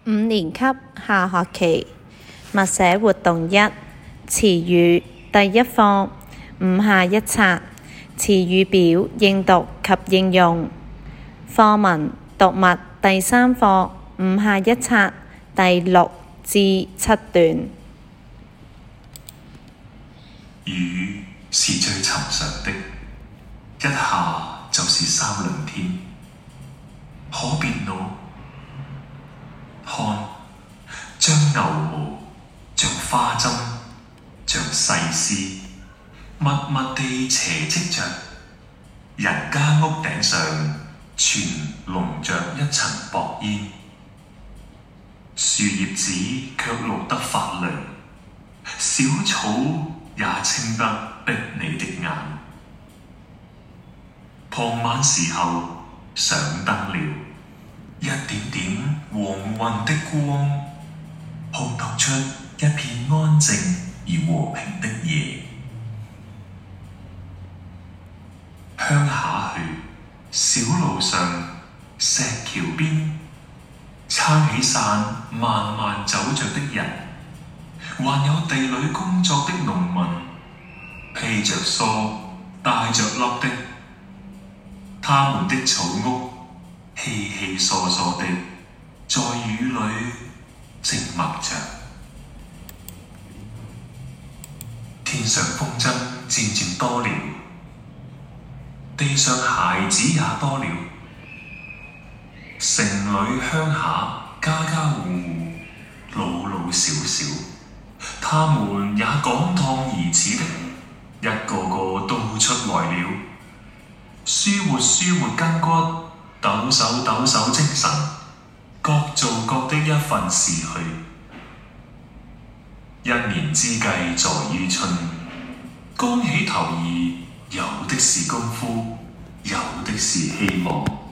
5年級下學期默寫活動1，詞語第一課5下一冊，詞語表應讀及應用。課文讀物第3課5下一冊第6至7段。 雨是最尋常的，一下就是3輪天，可別惱。看，將牛毛像花針，像細絲，密密地斜積着，人家屋頂上全籠着一層薄煙，樹葉子卻綠得發亮，小草也青得逼你的眼。傍晚時候上燈了，一點點黃暈的光，烘托出一片安靜而和平的夜。鄉下去，小路上石橋邊，撐起傘慢慢走着的人，還有地裏工作的農民，披着蓑帶着笠的，他們的草屋稀稀疏疏的在雨裏靜默着。天上風箏漸漸多了，地上孩子也多了，城裏鄉下家家戶戶老老少少，他們也趕趟兒子的，一個個都出來了，舒活舒活筋骨，抖擻抖擻精神，各做各的一份事去。一年之計在於春，剛起頭兒，有的是功夫，有的是希望。